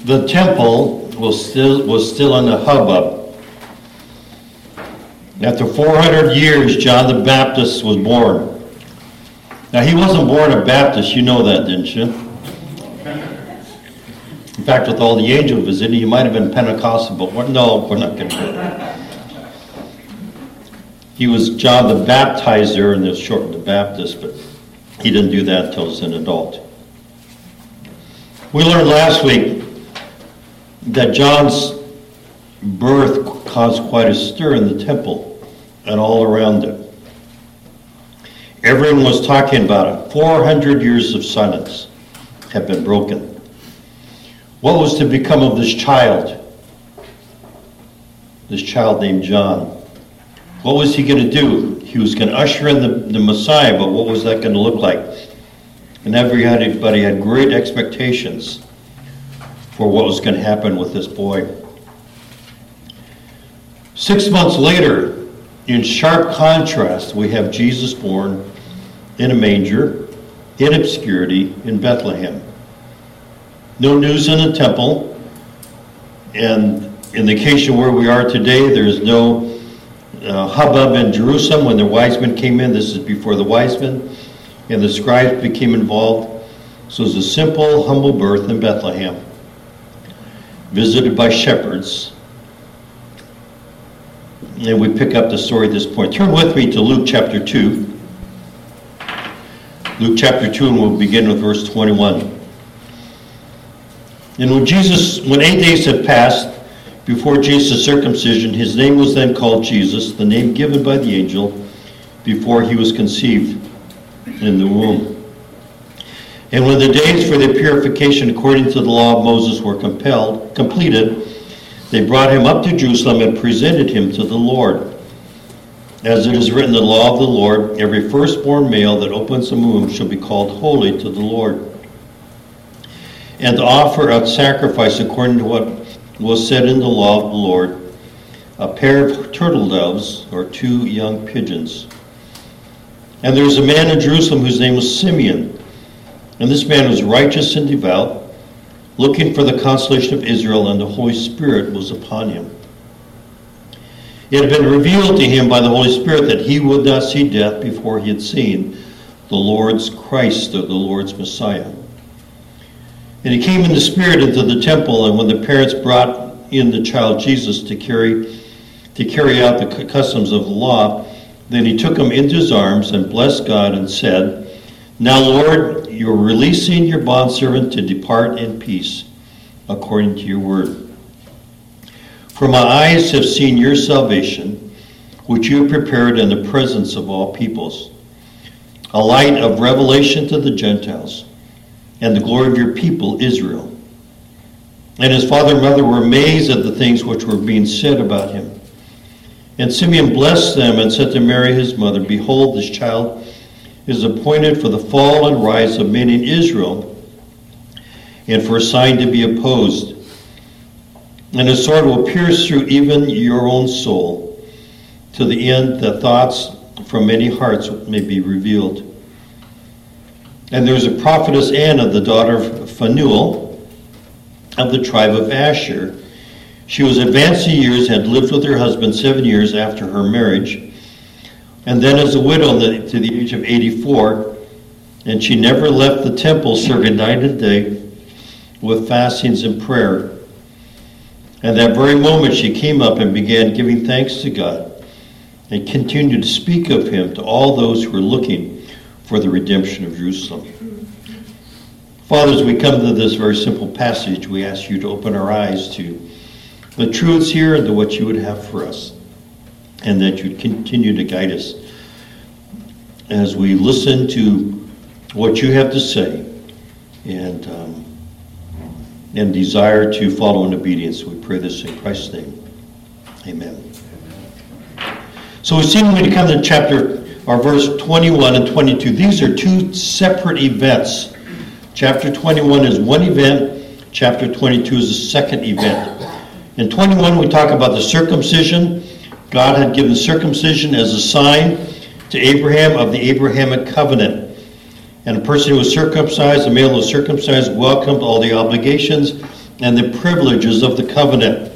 the temple was still in the hubbub. After 400 years, John the Baptist was born. Now, he wasn't born a Baptist, you know that, didn't you? In fact, with all the angel visiting, he might have been Pentecostal, but no, we're not going to do that. He was John the Baptizer, and they'll shorten the Baptist, but he didn't do that until he was an adult. We learned last week that John's birth caused quite a stir in the temple and all around it. Everyone was talking about it. 400 years of silence had been broken. What was to become of this child named John? What was he going to do? He was going to usher in the Messiah, but what was that going to look like? And everybody had great expectations for what was going to happen with this boy. 6 months later, in sharp contrast, we have Jesus born in a manger, in obscurity, in Bethlehem. No news in the temple, and in the case of where we are today, there's no hubbub in Jerusalem when the wise men came in. This is before the wise men and the scribes became involved. So it's a simple, humble birth in Bethlehem, visited by shepherds. And we pick up the story at this point. Turn with me to Luke chapter 2. Luke chapter 2, and we'll begin with verse 21. And when 8 days had passed before Jesus' circumcision, his name was then called Jesus, the name given by the angel before he was conceived in the womb. And when the days for the purification according to the law of Moses were completed, they brought him up to Jerusalem and presented him to the Lord. As it is written in the law of the Lord, every firstborn male that opens the womb shall be called holy to the Lord. And to offer a sacrifice according to what was said in the law of the Lord, a pair of turtle doves or 2 young pigeons. And there was a man in Jerusalem whose name was Simeon. And this man was righteous and devout, looking for the consolation of Israel, and the Holy Spirit was upon him. It had been revealed to him by the Holy Spirit that he would not see death before he had seen the Lord's Christ, or the Lord's Messiah. And he came in the Spirit into the temple, and when the parents brought in the child Jesus to carry out the customs of the law, then he took him into his arms and blessed God and said, "Now, Lord, you're releasing your bondservant to depart in peace, according to your word. For my eyes have seen your salvation, which you have prepared in the presence of all peoples, a light of revelation to the Gentiles, and the glory of your people Israel." And his father and mother were amazed at the things which were being said about him. And Simeon blessed them and said to Mary his mother, "Behold, this child is appointed for the fall and rise of many in Israel, and for a sign to be opposed. And a sword will pierce through even your own soul, to the end that thoughts from many hearts may be revealed." And there was a prophetess Anna, the daughter of Phanuel, of the tribe of Asher. She was advanced in years, had lived with her husband 7 years after her marriage, and then as a widow to the age of 84, and she never left the temple, serving night and day with fastings and prayer. And that very moment she came up and began giving thanks to God, and continued to speak of him to all those who were looking for the redemption of Jerusalem. Father, as we come to this very simple passage, we ask you to open our eyes to the truths here and to what you would have for us, and that you'd continue to guide us as we listen to what you have to say and desire to follow in obedience. We pray this in Christ's name. Amen. So we seem to come to chapter or verse 21 and 22. These are 2 separate events. Chapter 21 is one event. Chapter 22 is the second event. In 21, we talk about the circumcision. God had given circumcision as a sign to Abraham of the Abrahamic covenant. And a person who was circumcised, a male who was circumcised, welcomed all the obligations and the privileges of the covenant.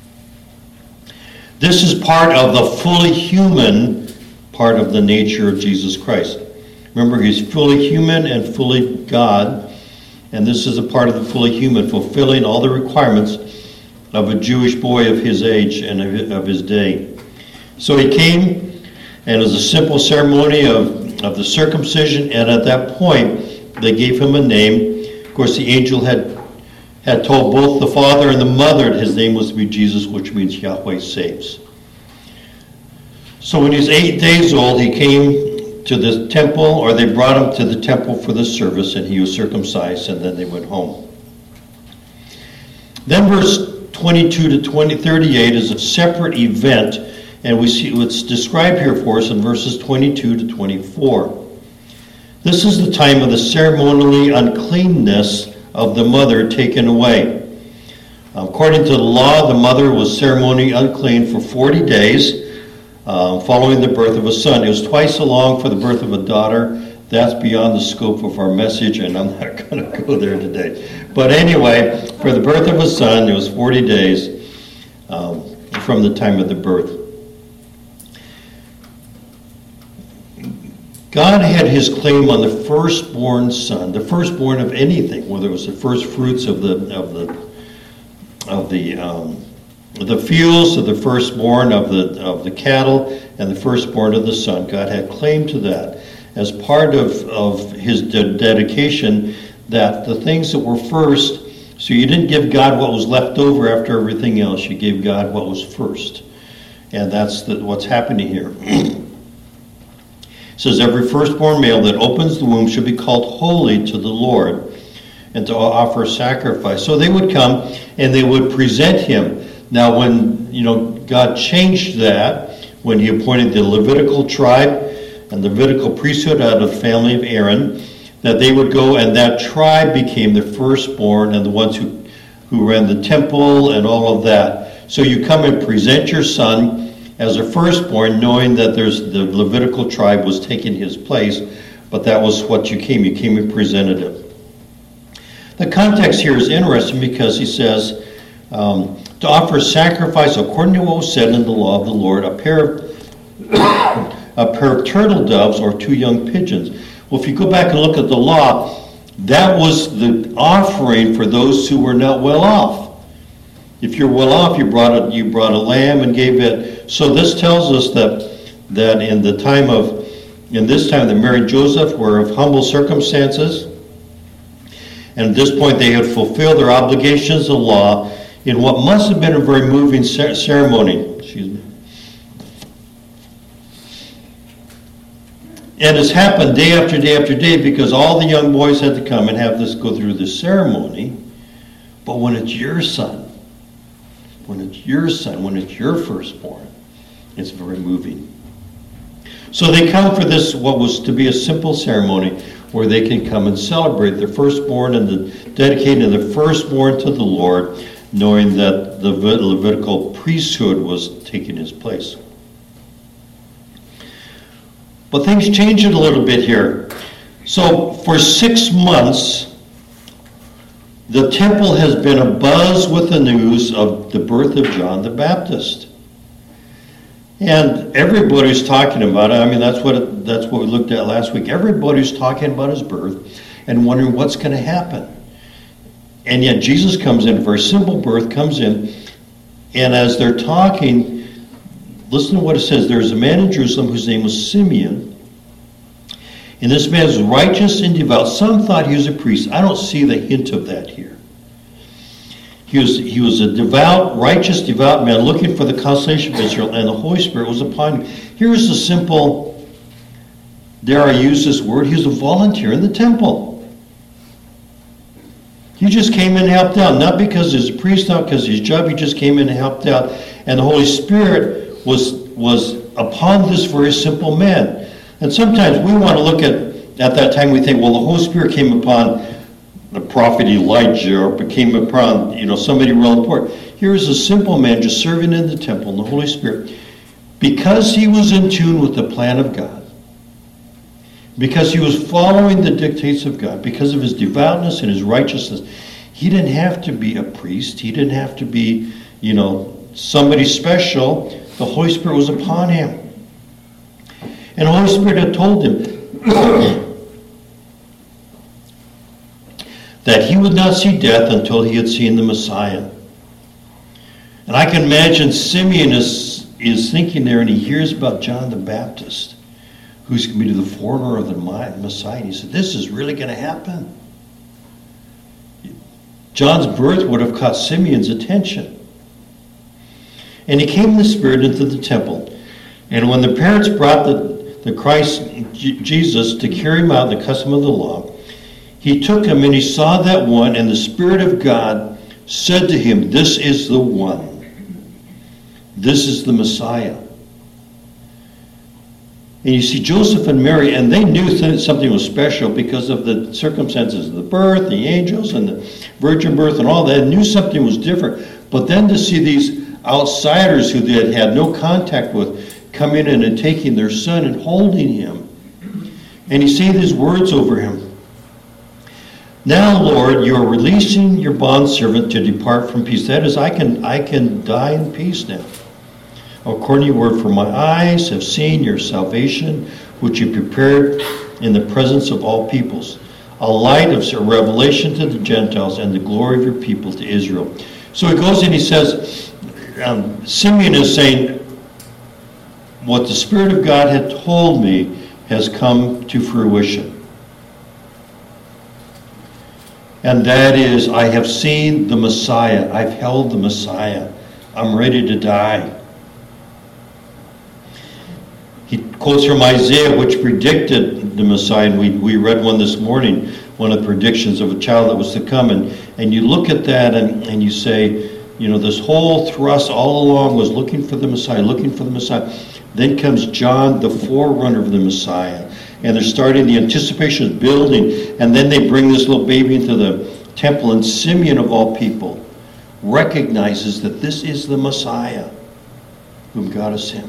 This is part of the fully human part of the nature of Jesus Christ. Remember, he's fully human and fully God, and this is a part of the fully human, fulfilling all the requirements of a Jewish boy of his age and of his day. So he came, and it was a simple ceremony of the circumcision, and at that point, they gave him a name. Of course, the angel had told both the father and the mother that his name was to be Jesus, which means Yahweh saves. So when he was 8 days old, he came to the temple, or they brought him to the temple for the service, and he was circumcised, and then they went home. Then verse 22 to 38 is a separate event, and we see what's described here for us in verses 22 to 24. This is the time of the ceremonially uncleanness of the mother taken away. According to the law, the mother was ceremonially unclean for 40 days following the birth of a son. It was twice so long for the birth of a daughter. That's beyond the scope of our message, and I'm not going to go there today. But anyway, for the birth of a son, it was 40 days from the time of the birth. God had his claim on the firstborn son, the firstborn of anything, whether it was the first fruits of the fields, or the firstborn of the cattle, and the firstborn of the son. God had claim to that as part of his dedication, that the things that were first, so you didn't give God what was left over after everything else, you gave God what was first. And that's what's happening here. It says, every firstborn male that opens the womb should be called holy to the Lord, and to offer sacrifice. So they would come and they would present him. Now when God changed that, when he appointed the Levitical tribe and the Levitical priesthood out of the family of Aaron, that they would go, and that tribe became the firstborn and the ones who ran the temple and all of that. So you come and present your son as a firstborn, knowing that the Levitical tribe was taking his place, but that was what you came. You came and presented him. The context here is interesting because he says, to offer sacrifice according to what was said in the law of the Lord, a pair of turtle doves or 2 young pigeons. Well, if you go back and look at the law, that was the offering for those who were not well off. If you're well off, you brought a lamb and gave it. So this tells us that in this time that Mary and Joseph were of humble circumstances, and at this point they had fulfilled their obligations of law in what must have been a very moving ceremony. Excuse me. And it's happened day after day after day because all the young boys had to come and go through this ceremony. But when it's your son, when it's your firstborn, it's very moving. So they come for this, what was to be a simple ceremony, where they can come and celebrate their firstborn and dedicating the firstborn to the Lord, knowing that the Levitical priesthood was taking his place. But things changed a little bit here. So for 6 months, the temple has been abuzz with the news of the birth of John the Baptist. And everybody's talking about it. I mean, that's what we looked at last week. Everybody's talking about his birth and wondering what's going to happen. And yet Jesus comes in, a very simple birth comes in, and as they're talking, listen to what it says. There's a man in Jerusalem whose name was Simeon, and this man was righteous and devout. Some thought he was a priest. I don't see the hint of that here. He was a devout, righteous, devout man looking for the consolation of Israel, and the Holy Spirit was upon him. Here's a simple, dare I use this word, he was a volunteer in the temple. He just came in and helped out, not because he's a priest, not because he's his job, he just came in and helped out. And the Holy Spirit was upon this very simple man. And sometimes we want to look at that time, we think, well, the Holy Spirit came upon the prophet Elijah, or became upon, somebody real important. Here's a simple man just serving in the temple, and the Holy Spirit, because he was in tune with the plan of God, because he was following the dictates of God, because of his devoutness and his righteousness, He didn't have to be a priest. He didn't have to be, somebody special. The Holy Spirit was upon him. And the Holy Spirit had told him that he would not see death until he had seen the Messiah. And I can imagine Simeon is thinking there, and he hears about John the Baptist, who's going to be the forerunner of the Messiah. And he said, this is really going to happen. John's birth would have caught Simeon's attention. And he came in the Spirit into the temple. And when the parents brought the Christ, Jesus, to carry him out in the custom of the law, he took him and he saw that one, and the Spirit of God said to him, this is the one. This is the Messiah. And you see Joseph and Mary, and they knew something was special because of the circumstances of the birth, the angels, and the virgin birth, and all that. They knew something was different. But then to see these outsiders who they had no contact with coming in and taking their son and holding him. And he said these words over him. Now, Lord, you are releasing your bondservant to depart from peace. That is, I can die in peace now. According to your word, for my eyes have seen your salvation, which you prepared in the presence of all peoples, a light of a revelation to the Gentiles and the glory of your people to Israel. So he goes and he says, Simeon is saying, what the Spirit of God had told me has come to fruition. And that is, I have seen the Messiah. I've held the Messiah. I'm ready to die. He quotes from Isaiah, which predicted the Messiah. And we read one this morning, one of the predictions of a child that was to come. And you look at that and you say, this whole thrust all along was looking for the Messiah, looking for the Messiah. Then comes John, the forerunner of the Messiah. And they're starting, the anticipation is building. And then they bring this little baby into the temple. And Simeon, of all people, recognizes that this is the Messiah whom God has sent.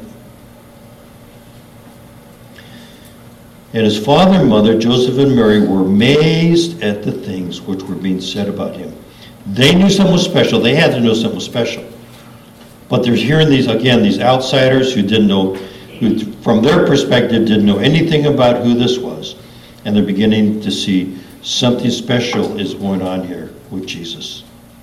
And his father and mother, Joseph and Mary, were amazed at the things which were being said about him. They knew something was special. They had to know something was special. But they're hearing these outsiders who didn't know, who from their perspective didn't know anything about who this was. And they're beginning to see something special is going on here with Jesus.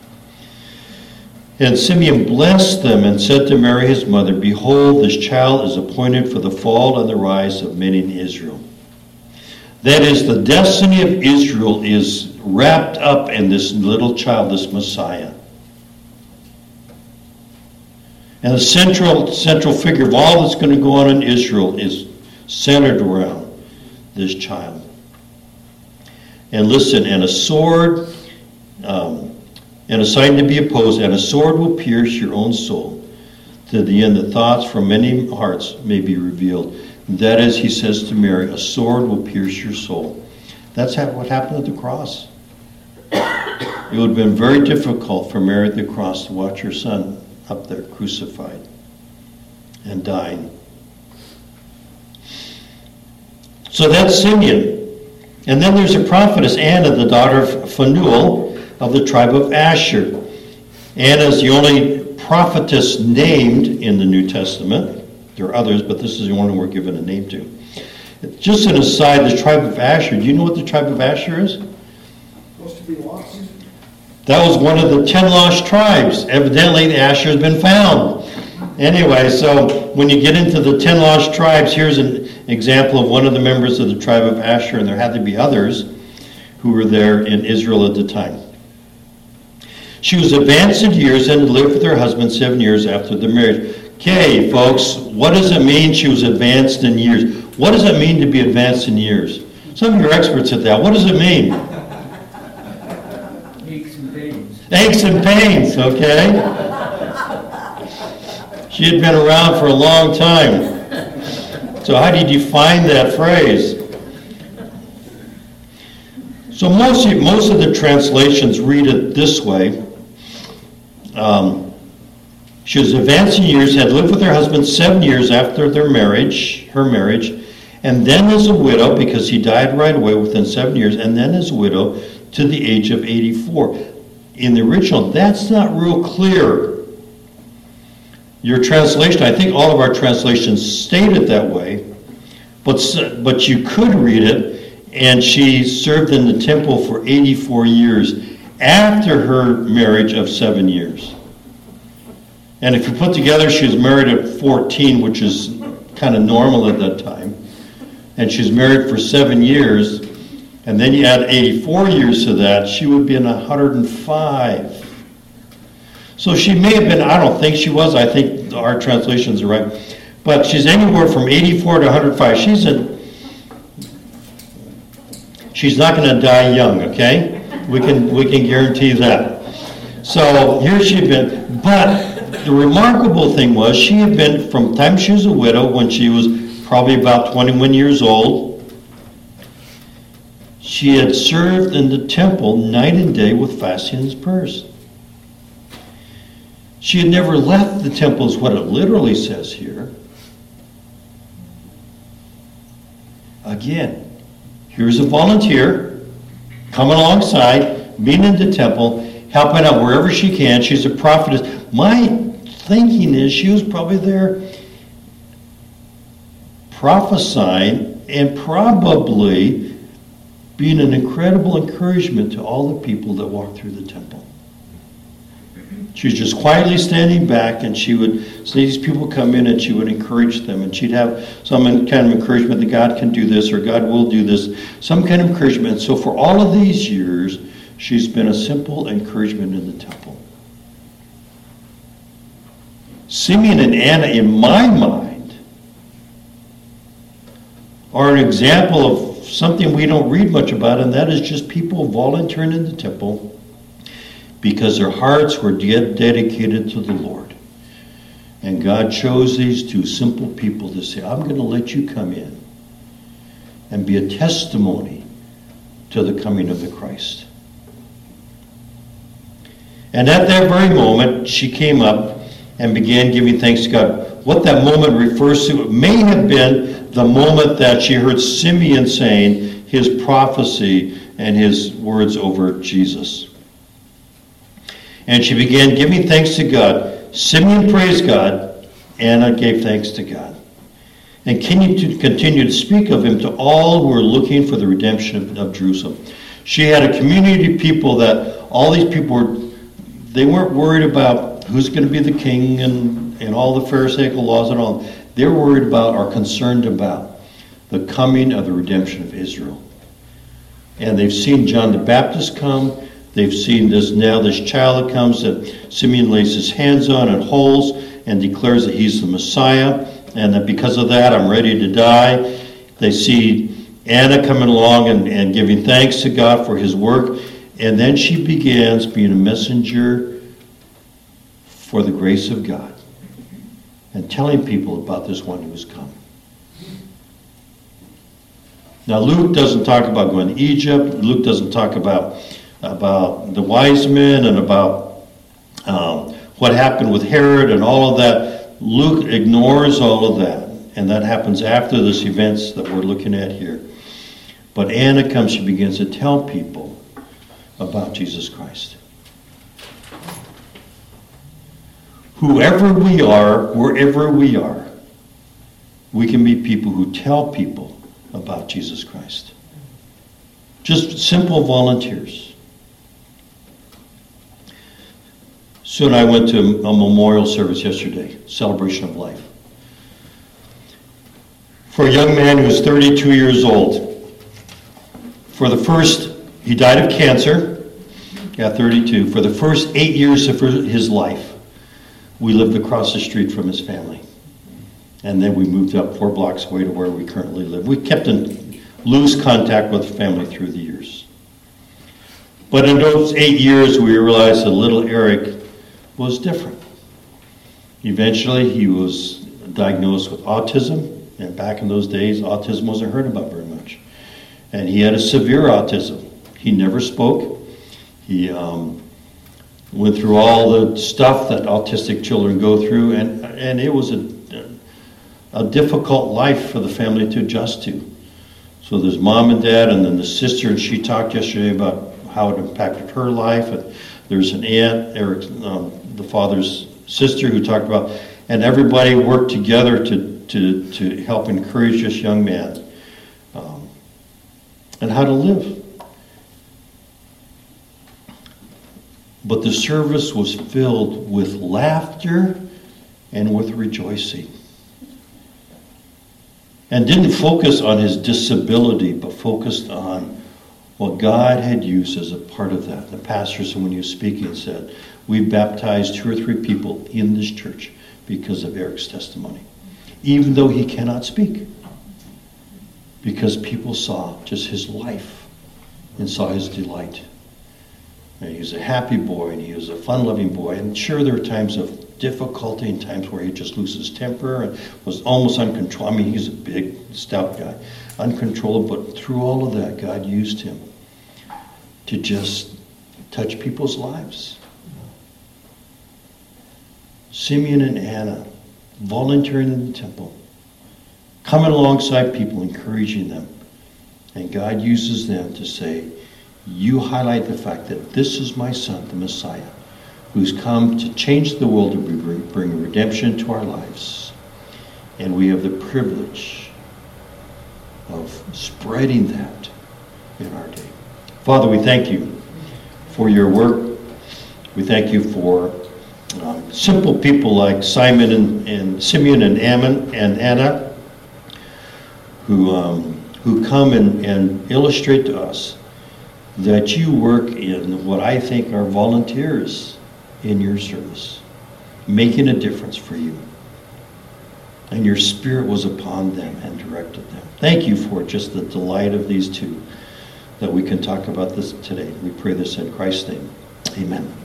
And Simeon blessed them and said to Mary his mother, behold, this child is appointed for the fall and the rise of many in Israel. That is, the destiny of Israel is wrapped up in this little child, this Messiah. And the central figure of all that's going to go on in Israel is centered around this child. And listen, and a sword, and a sign to be opposed, and a sword will pierce your own soul, to the end the thoughts from many hearts may be revealed. That is, he says to Mary, a sword will pierce your soul. That's what happened at the cross. It would have been very difficult for Mary at the cross to watch her son up there crucified and dying. So that's Simeon. And then there's a prophetess, Anna, the daughter of Phanuel of the tribe of Asher. Anna is the only prophetess named in the New Testament. There are others, but this is the one we're given a name to. Just an aside, the tribe of Asher. Do you know what the tribe of Asher is? Supposed to be lost. That was one of the 10 lost tribes. Evidently, Asher has been found. Anyway, so when you get into the 10 lost tribes, here's an example of one of the members of the tribe of Asher, and there had to be others who were there in Israel at the time. She was advanced in years and lived with her husband 7 years after the marriage. Okay, folks, what does it mean she was advanced in years? What does it mean to be advanced in years? Some of you are experts at that. What does it mean? Aches and pains. Aches and pains, okay? She had been around for a long time. So how do you define that phrase? So most of the translations read it this way. She was advanced in years, had lived with her husband 7 years after her marriage, and then as a widow, because he died right away within 7 years, and then as a widow to the age of 84. in the original, that's not real clear. Your translation, I think all of our translations state it that way, but you could read it, and she served in the temple for 84 years after her marriage of 7 years. And if you put together, she was married at 14, which is kind of normal at that time, and she's married for 7 years, and then you add 84 years to that, she would be in 105. So she may have been, I don't think she was, I think our translations are right, but she's anywhere from 84 to 105. She's not going to die young, okay? We can guarantee that. So here she'd been, but the remarkable thing was she had been, from the time she was a widow, when she was probably about 21 years old, she had served in the temple night and day with fasting and prayers. She had never left the temple, is what it literally says here. Again, here's a volunteer coming alongside, being in the temple, helping out wherever she can. She's a prophetess. My thinking is she was probably there prophesying and probably being an incredible encouragement to all the people that walked through the temple. She was just quietly standing back, and she would see these people come in, and she would encourage them, and she'd have some kind of encouragement that God can do this, or God will do this, some kind of encouragement. So for all of these years, she's been a simple encouragement in the temple. Simeon and Anna, in my mind, are an example of something we don't read much about, and that is just people volunteering in the temple because their hearts were dedicated to the Lord. And God chose these two simple people to say, I'm going to let you come in and be a testimony to the coming of the Christ. And at that very moment, she came up and began giving thanks to God. What that moment refers to, it may have been the moment that she heard Simeon saying his prophecy and his words over Jesus. And she began giving thanks to God. Simeon praised God. Anna gave thanks to God. And continued to speak of him to all who were looking for the redemption of Jerusalem. She had a community of people that all these people they weren't worried about who's going to be the king and all the Pharisaical laws and all. They're worried about or concerned about the coming of the redemption of Israel. And they've seen John the Baptist come. They've seen this child that comes that Simeon lays his hands on and holds and declares that he's the Messiah, and that because of that I'm ready to die. They see Anna coming along and giving thanks to God for his work, and then she begins being a messenger for the grace of God and telling people about this one who has come. Now Luke doesn't talk about going to Egypt. Luke doesn't talk about the wise men and about what happened with Herod and all of that. Luke ignores all of that, and that happens after this events that we're looking at here. But Anna comes, she begins to tell people about Jesus Christ. Whoever we are, wherever we are, we can be people who tell people about Jesus Christ. Just simple volunteers. Sue and I went to a memorial service yesterday, celebration of life, for a young man who was 32 years old. He died of cancer at 32. For the first 8 years of his life, we lived across the street from his family. And then we moved up 4 blocks away to where we currently live. We kept in loose contact with the family through the years. But in those 8 years, we realized that little Eric was different. Eventually, he was diagnosed with autism, and back in those days, autism wasn't heard about very much. And he had a severe autism. He never spoke. He went through all the stuff that autistic children go through, and it was a difficult life for the family to adjust to. So there's mom and dad, and then the sister, and she talked yesterday about how it impacted her life. And There's an aunt, Eric, the father's sister, who talked about, and everybody worked together to help encourage this young man and how to live. But the service was filled with laughter and with rejoicing. And didn't focus on his disability, but focused on what God had used as a part of that. The pastor, when he was speaking, said, we've baptized 2 or 3 people in this church because of Eric's testimony. Even though he cannot speak. Because people saw just his life and saw his delight. And he was a happy boy, and he was a fun-loving boy. And sure, there were times of difficulty and times where he'd just lose his temper and was almost uncontrollable. I mean, he's a big, stout guy. Uncontrollable, but through all of that, God used him to just touch people's lives. Simeon and Anna volunteering in the temple, coming alongside people, encouraging them. And God uses them to say, you highlight the fact that this is my son, the Messiah, who's come to change the world and bring redemption to our lives. And we have the privilege of spreading that in our day. Father, we thank you for your work. We thank you for simple people like Simon and Simeon and Ammon and Anna, who come and illustrate to us that you work in what I think are volunteers in your service, making a difference for you. And your Spirit was upon them and directed them. Thank you for just the delight of these two that we can talk about this today. We pray this in Christ's name. Amen.